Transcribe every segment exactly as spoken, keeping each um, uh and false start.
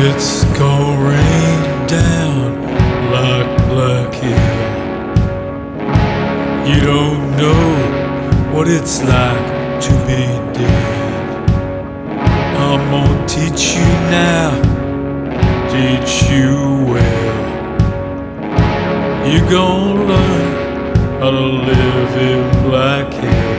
It's gonna rain down like black hair. You don't know what it's like to be dead. I'm gonna teach you now, teach you well. You're gonna learn how to live in black hair.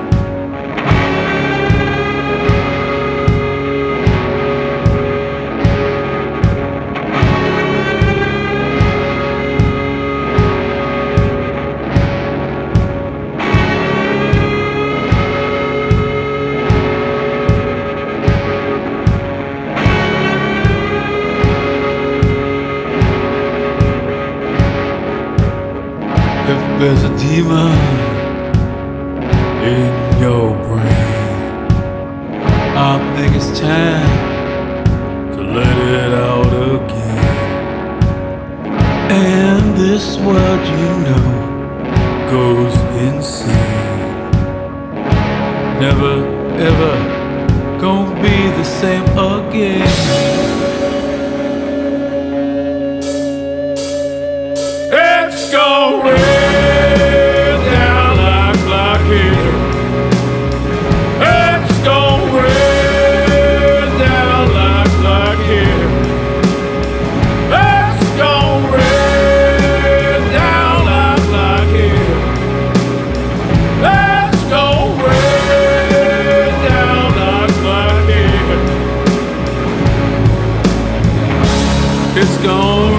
If there's a demon in your brain, I think it's time to let it out again. And this world, you know, goes insane. Never ever gonna be the same again. It's gonna rain down like black hair. It's gonna rain down like black hair. It's gonna rain down like black hair. It's gonna rain down like black hair. It's gonna